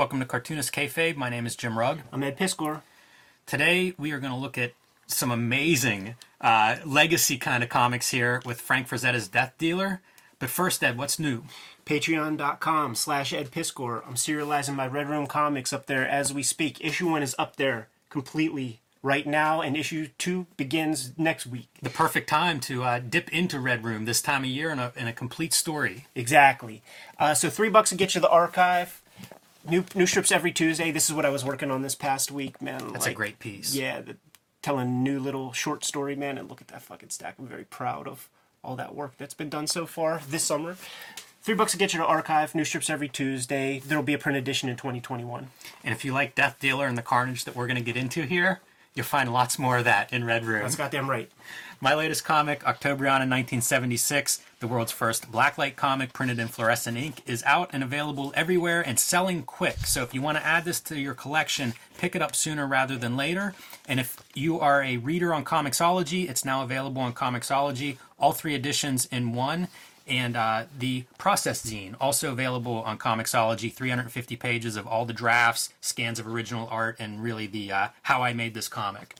Welcome to Cartoonist Kayfabe. My name is Jim Rugg. I'm Ed Piskor. Today we are going to look at some amazing legacy kind of comics here with Frank Frazetta's Death Dealer. But first, Ed, what's new? Patreon.com/Ed Piskor. I'm serializing my Red Room comics up there as we speak. Issue 1 is up there completely right now, and issue 2 begins next week. The perfect time to dip into Red Room this time of year in a complete story. Exactly. So $3 to get you the archive. New strips every Tuesday. This is what I was working on this past week, man. That's a great piece. Yeah, telling a new little short story, man, and look at that fucking stack. I'm very proud of all that work that's been done so far this summer. $3 to get you the archive. New strips every Tuesday. There'll be a print edition in 2021. And if you like Death Dealer and the carnage that we're going to get into here, you'll find lots more of that in Red Room. That's goddamn right. My latest comic, Octobriana 1976, the world's first blacklight comic printed in fluorescent ink, is out and available everywhere and selling quick. So if you want to add this to your collection, pick it up sooner rather than later. And if you are a reader on Comixology, it's now available on Comixology, all 3 editions in one. And the Process Zine, also available on Comixology, 350 pages of all the drafts, scans of original art, and really the how I made this comic.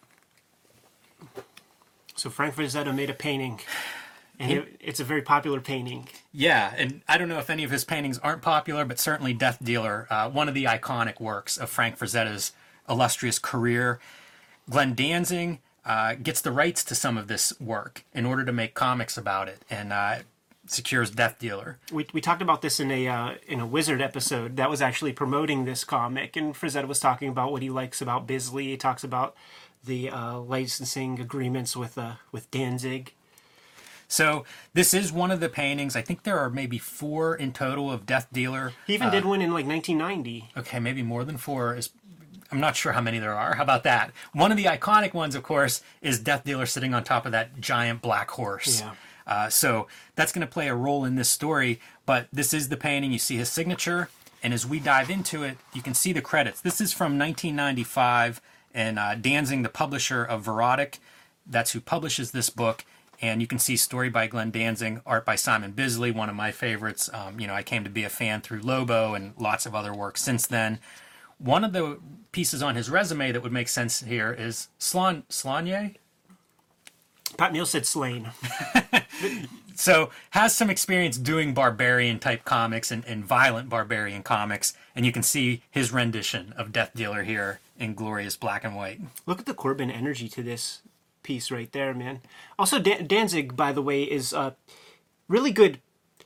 So Frank Frazetta made a painting, and it's a very popular painting. Yeah, and I don't know if any of his paintings aren't popular, but certainly Death Dealer, one of the iconic works of Frank Frazetta's illustrious career. Glenn Danzig gets the rights to some of this work in order to make comics about it, and secures Death Dealer. We talked about this in a Wizard episode that was actually promoting this comic, and Frazetta was talking about what he likes about Bisley. He talks about the licensing agreements with Danzig. So this is one of the paintings. I think there are maybe 4 in total of Death Dealer. He even did one in like 1990. Okay, maybe more than 4. I'm not sure how many there are. How about that? One of the iconic ones, of course, is Death Dealer sitting on top of that giant black horse. Yeah. So that's going to play a role in this story, but this is the painting. You see his signature, and as we dive into it, you can see the credits. This is from 1995, and Danzig, the publisher of Verotic, that's who publishes this book, and you can see story by Glenn Danzig, art by Simon Bisley, one of my favorites. I came to be a fan through Lobo and lots of other work since then. One of the pieces on his resume that would make sense here is Slaanye? Pat Neal said Slain. So, has some experience doing barbarian-type comics and violent barbarian comics, and you can see his rendition of Death Dealer here in glorious black and white. Look at the Corbin energy to this piece right there, man. Also, Danzig, by the way, is a really good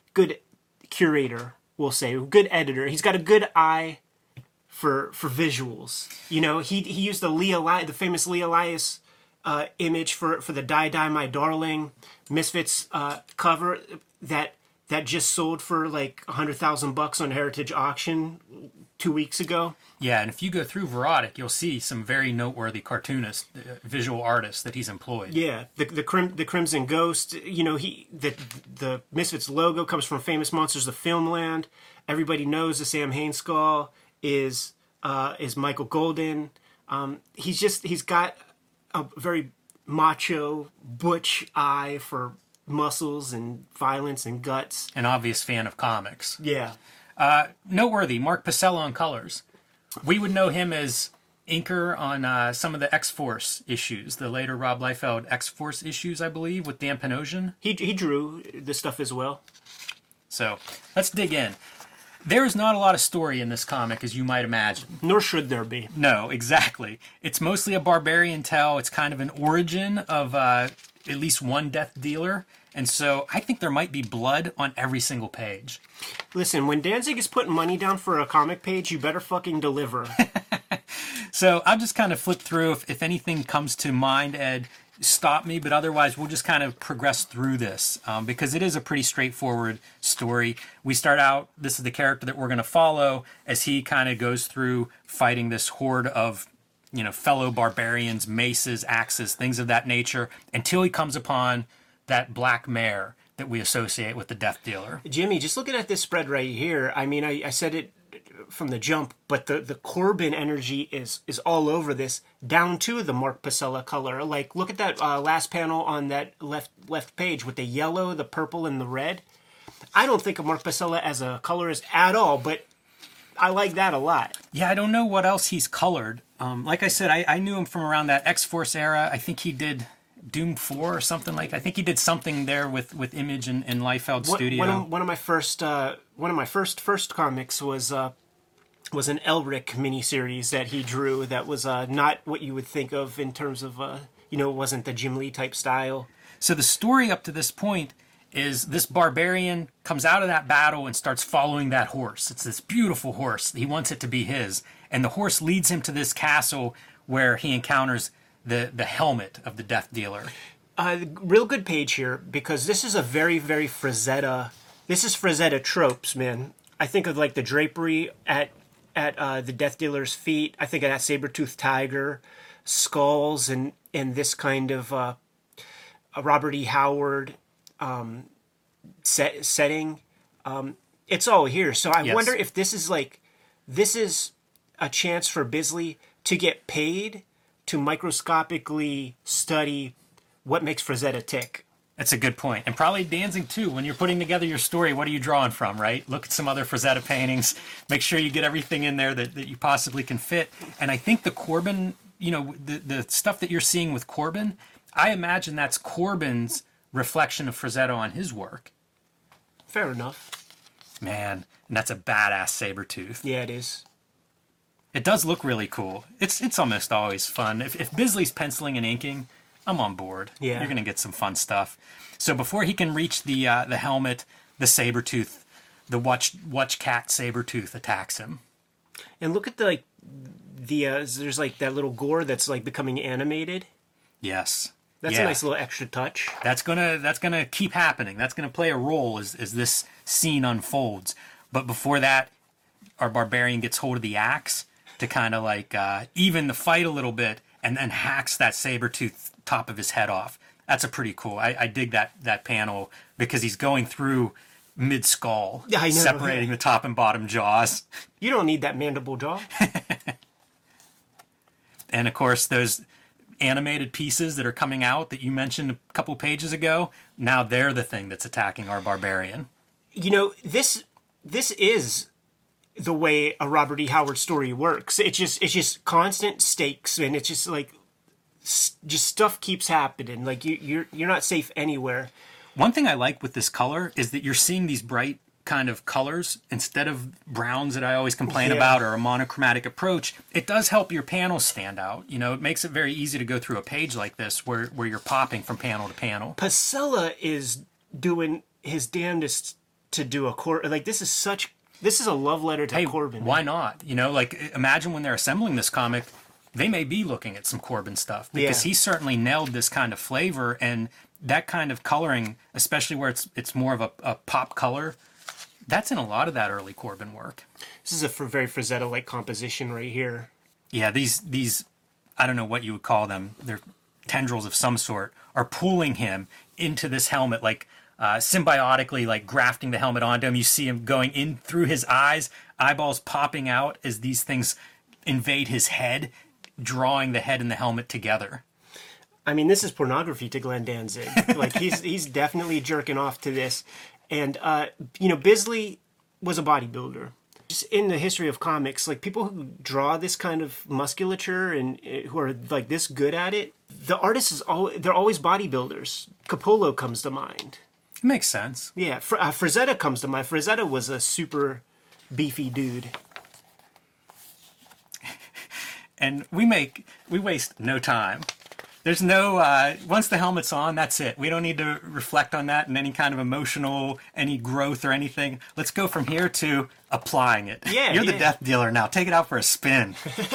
curator, we'll say, good editor. He's got a good eye for visuals. You know, he used the famous Lee Elias image for the Die My Darling Misfits cover that just sold for like $100,000 on Heritage Auction 2 weeks ago. Yeah, and if you go through Verotic, you'll see some very noteworthy cartoonists, visual artists that he's employed. Yeah, the Crimson Ghost. You know, the Misfits logo comes from Famous Monsters of Filmland. Everybody knows the Sam Hain skull is Michael Golden. He's got a very macho, butch eye for muscles and violence and guts. An obvious fan of comics. Yeah. Noteworthy, Mark Pacella on colors. We would know him as inker on some of the X-Force issues, the later Rob Liefeld X-Force issues, I believe, with Dan Panosian. He drew this stuff as well. So, let's dig in. There is not a lot of story in this comic, as you might imagine. Nor should there be. No, exactly. It's mostly a barbarian tale. It's kind of an origin of at least one Death Dealer. And so I think there might be blood on every single page. Listen, when Danzig is putting money down for a comic page, you better fucking deliver. So I'll just kind of flip through. If anything comes to mind, Ed, stop me. But otherwise, we'll just kind of progress through this because it is a pretty straightforward story. We start out, this is the character that we're going to follow as he kind of goes through fighting this horde of fellow barbarians, maces, axes, things of that nature, until he comes upon that black mare that we associate with the Death Dealer. Jimmy, just looking at this spread right here, I mean, I said it from the jump, but the Corbin energy is all over this, down to the Mark Pacella color. Like, look at that last panel on that left page with the yellow, the purple, and the red. I don't think of Mark Pacella as a colorist at all, but I like that a lot. Yeah, I don't know what else he's colored. Like I said, I knew him from around that X-Force era. I think he did Doom 4 or something like. I think he did something there with Image and Liefeld Studio. One of my first comics was an Elric miniseries that he drew. That was not what you would think of in terms of it wasn't the Jim Lee type style. So the story up to this point is this barbarian comes out of that battle and starts following that horse. It's this beautiful horse. He wants it to be his. And the horse leads him to this castle where he encounters the helmet of the Death Dealer. Real good page here, because this is a very, very Frazetta. This is Frazetta tropes, man. I think of like the drapery at the Death Dealer's feet. I think of that saber-toothed tiger, skulls, and this kind of a Robert E. Howard setting. It's all here. So I wonder if this is a chance for Bisley to get paid to microscopically study what makes Frazetta tick. That's a good point. And probably Danzig, too. When you're putting together your story, what are you drawing from, right? Look at some other Frazetta paintings. Make sure you get everything in there that you possibly can fit. And I think the Corbin, the stuff that you're seeing with Corbin, I imagine that's Corbin's reflection of Frazetta on his work. Fair enough. Man, and that's a badass saber-tooth. Yeah, it is. It does look really cool. It's almost always fun. If Bisley's penciling and inking, I'm on board. Yeah. You're going to get some fun stuff. So before he can reach the helmet, the saber-tooth, the watch cat saber-tooth attacks him. And look at there's like that little gore that's like becoming animated. Yes. That's a nice little extra touch. That's gonna keep happening. That's gonna play a role as this scene unfolds. But before that, our barbarian gets hold of the axe to kind of like even the fight a little bit, and then hacks that saber-tooth top of his head off. That's a pretty cool. I dig that panel because he's going through mid-skull, separating the top and bottom jaws. You don't need that mandible jaw. And of course, those animated pieces that are coming out that you mentioned a couple pages ago, now they're the thing that's attacking our barbarian. This is the way a Robert E. Howard story works. It's just constant stakes, and it's just like stuff keeps happening. Like you're not safe anywhere. One thing I like with this color is that you're seeing these bright kind of colors instead of browns that I always complain about, or a monochromatic approach. It does help your panels stand out. It makes it very easy to go through a page like this where you're popping from panel to panel. Pasella is doing his damnedest to do this is a love letter to Corbin. Why not? Imagine when they're assembling this comic, they may be looking at some Corbin stuff, because he certainly nailed this kind of flavor and that kind of coloring, especially where it's more of a pop color. That's in a lot of that early Corbin work. This is a very Frazetta-like composition right here. Yeah, these I don't know what you would call them. They're tendrils of some sort, are pulling him into this helmet, like symbiotically, like grafting the helmet onto him. You see him going in through his eyes, eyeballs popping out as these things invade his head, drawing the head and the helmet together. I mean, this is pornography to Glenn Danzig. Like he's definitely jerking off to this. And, Bisley was a bodybuilder. Just in the history of comics, like people who draw this kind of musculature and who are like this good at it, the artists they're always bodybuilders. Capullo comes to mind. It makes sense. Yeah, Frazetta comes to mind. Frazetta was a super beefy dude. And we waste no time. There's no, once the helmet's on, that's it. We don't need to reflect on that in any kind of any growth or anything. Let's go from here to applying it. Yeah, You're the Death Dealer now. Take it out for a spin.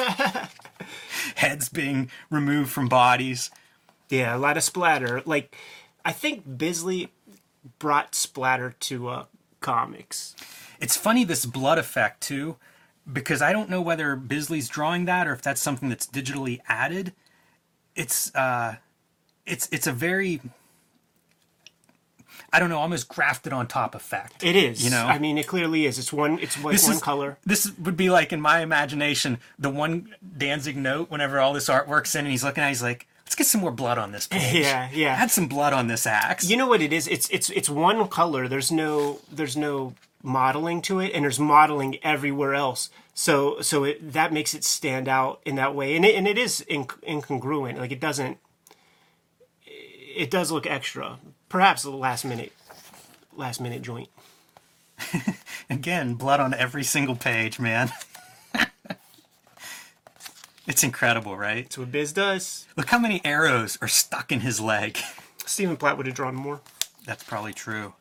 Heads being removed from bodies. Yeah, a lot of splatter. Like, I think Bisley brought splatter to comics. It's funny, this blood effect, too, because I don't know whether Bisley's drawing that or if that's something that's digitally added. It's a very, I don't know, almost grafted on top effect. It is. I mean, it clearly is. It's one color. This would be like, in my imagination, the one Danzig note whenever all this artwork's in, and he's looking at it, he's like, let's get some more blood on this page. Yeah, yeah. Add some blood on this axe. You know what it is? It's one color. There's no modeling to it, and there's modeling everywhere else. So that makes it stand out in that way, and it is incongruent. Like it does look extra. Perhaps a last minute joint. Again, blood on every single page, man. It's incredible, right? That's what Biz does. Look how many arrows are stuck in his leg. Stephen Platt would have drawn more. That's probably true.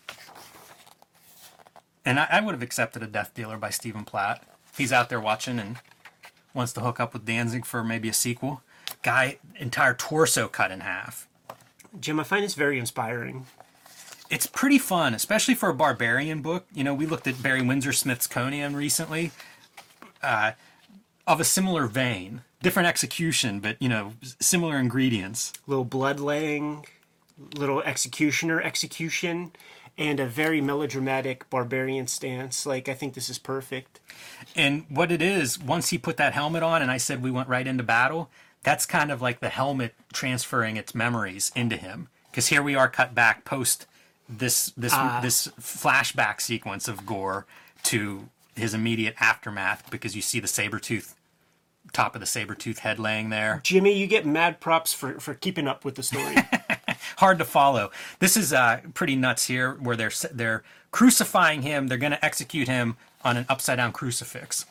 And I would have accepted a Death Dealer by Stephen Platt. He's out there watching and wants to hook up with Danzig for maybe a sequel. Guy, entire torso cut in half. Jim, I find this very inspiring. It's pretty fun, especially for a barbarian book. You know, we looked at Barry Windsor Smith's Conan recently, of a similar vein. Different execution, but, you know, similar ingredients. Little bloodlaying, little execution, and a very melodramatic barbarian stance. Like, I think this is perfect. And what it is, once he put that helmet on and I said we went right into battle, that's kind of like the helmet transferring its memories into him. Because here we are cut back post this flashback sequence of Gore to his immediate aftermath, because you see the top of the Sabretooth head laying there. Jimmy, you get mad props for keeping up with the story. Hard to follow. This is pretty nuts here, where they're crucifying him. They're going to execute him on an upside down crucifix.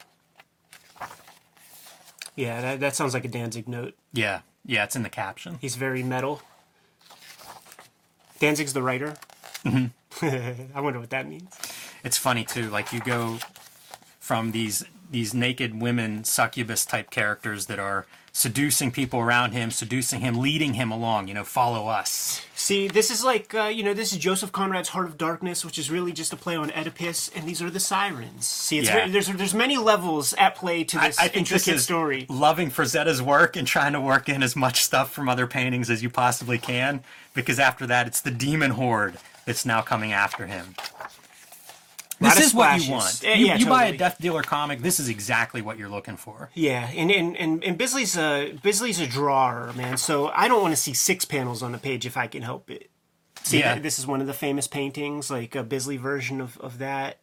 Yeah, that sounds like a Danzig note. Yeah, it's in the caption. He's very metal. Danzig's the writer. Mm-hmm. I wonder what that means. It's funny too. Like, you go from these naked women succubus type characters that are seducing people around him, leading him along, you know, follow us. See, this is like, this is Joseph Conrad's Heart of Darkness, which is really just a play on Oedipus, and these are the sirens. See, there's many levels at play to this I think intricate this is story. Loving Frazetta's work and trying to work in as much stuff from other paintings as you possibly can, because after that, it's the demon horde that's now coming after him. This is what you want. You buy a Death Dealer comic, this is exactly what you're looking for. Yeah, and Bisley's a drawer, man. So I don't want to see 6 panels on the page if I can help it. See, this is one of the famous paintings, like a Bisley version of that.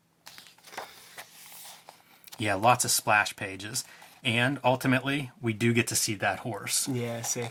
Yeah, lots of splash pages. And ultimately, we do get to see that horse. Yeah, sick.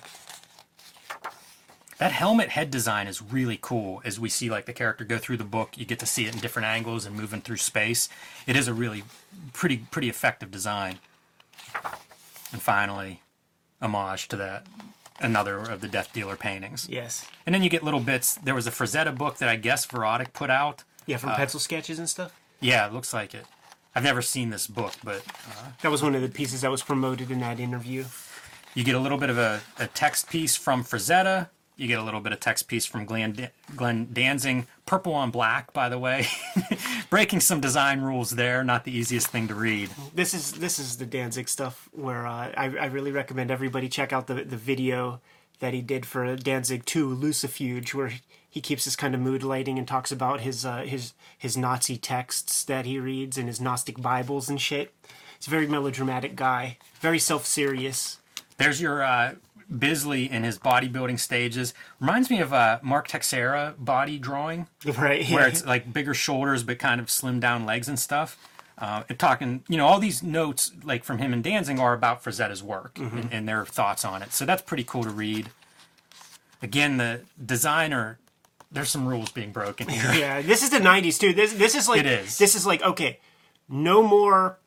That helmet head design is really cool. As we see like the character go through the book, you get to see it in different angles and moving through space. It is a really pretty effective design. And finally, homage to that, another of the Death Dealer paintings. Yes. And then you get little bits. There was a Frazetta book that I guess Verotic put out. Yeah, from pencil sketches and stuff? Yeah, it looks like it. I've never seen this book, but... that was one of the pieces that was promoted in that interview. You get a little bit of a text piece from Frazetta. You get a little bit of text piece from Glenn Danzig. Purple on black, by the way. Breaking some design rules there. Not the easiest thing to read. This is the Danzig stuff where I really recommend everybody check out the video that he did for Danzig 2, Lucifuge, where he keeps this kind of mood lighting and talks about his Nazi texts that he reads and his Gnostic Bibles and shit. He's a very melodramatic guy. Very self-serious. There's your... Bisley in his bodybuilding stages reminds me of Mark Texeira body drawing, right? Where it's like bigger shoulders but kind of slimmed down legs and stuff. And talking, all these notes like from him and Danzig are about Frazetta's work and their thoughts on it. So that's pretty cool to read. Again, the designer, there's some rules being broken here. Yeah, this is the '90s too. This is like it is. This is like, okay, no more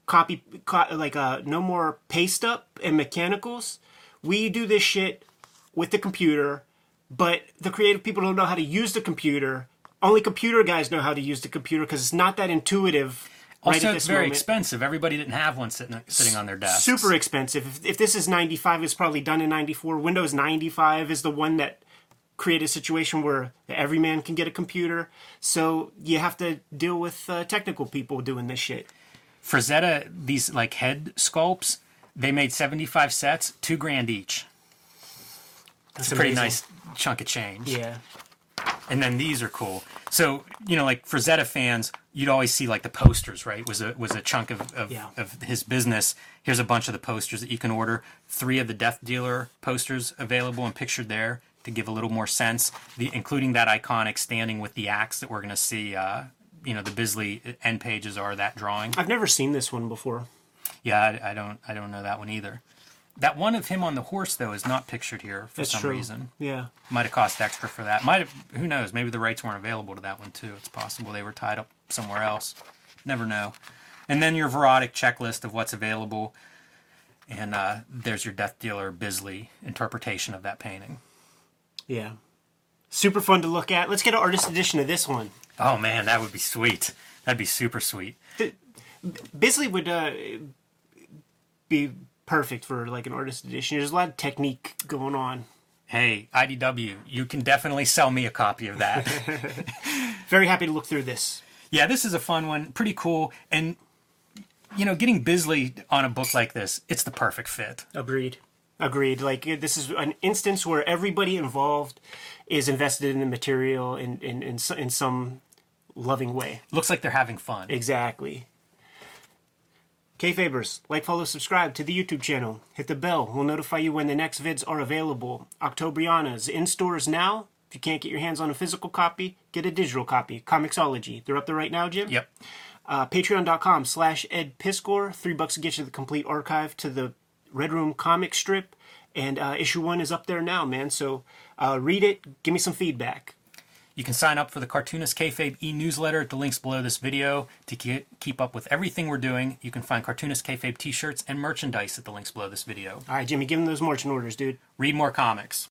no more paste up and mechanicals. We do this shit with the computer, but the creative people don't know how to use the computer. Only computer guys know how to use the computer because it's not that intuitive. Also, it's very expensive. Everybody didn't have one sitting on their desks. Super expensive. If this is 95, it's probably done in 94. Windows 95 is the one that created a situation where every man can get a computer. So you have to deal with technical people doing this shit. Frazetta, these like head sculpts, they made 75 sets, $2,000 each. That's a pretty nice chunk of change. Yeah. And then these are cool. So, like Frazetta fans you'd always see like the posters, right? Was a chunk Yeah. of his business. Here's a bunch of the posters that you can order. 3 of the Death Dealer posters available and pictured there to give a little more sense, including that iconic standing with the axe that we're going to see. The Bisley end pages are that drawing. I've never seen this one before. Yeah, I don't know that one either. That one of him on the horse, though, is not pictured here for some reason. Yeah. Might have cost extra for that. Might have, who knows? Maybe the rights weren't available to that one, too. It's possible they were tied up somewhere else. Never know. And then your Verotic checklist of what's available. And there's your Death Dealer Bisley interpretation of that painting. Yeah. Super fun to look at. Let's get an artist edition of this one. Oh, man, that would be sweet. That'd be super sweet. Bisley would be perfect for like an artist edition. There's a lot of technique going on. Hey, IDW, you can definitely sell me a copy of that. Very happy to look through this. Yeah, this is a fun one. Pretty cool. And, getting Bisley on a book like this, it's the perfect fit. Agreed. Like, this is an instance where everybody involved is invested in the material in some loving way. Looks like they're having fun. Exactly. Kayfabers, like, follow, subscribe to the YouTube channel. Hit the bell. We'll notify you when the next vids are available. Octobriana's in stores now. If you can't get your hands on a physical copy, get a digital copy. Comixology. They're up there right now, Jim? Yep. Patreon.com/EdPiskor. $3 to get you the complete archive to the Red Room comic strip. And issue 1 is up there now, man. So read it. Give me some feedback. You can sign up for the Cartoonist Kayfabe e-newsletter at the links below this video to keep up with everything we're doing. You can find Cartoonist Kayfabe t-shirts and merchandise at the links below this video. All right, Jimmy, give them those marching orders, dude. Read more comics.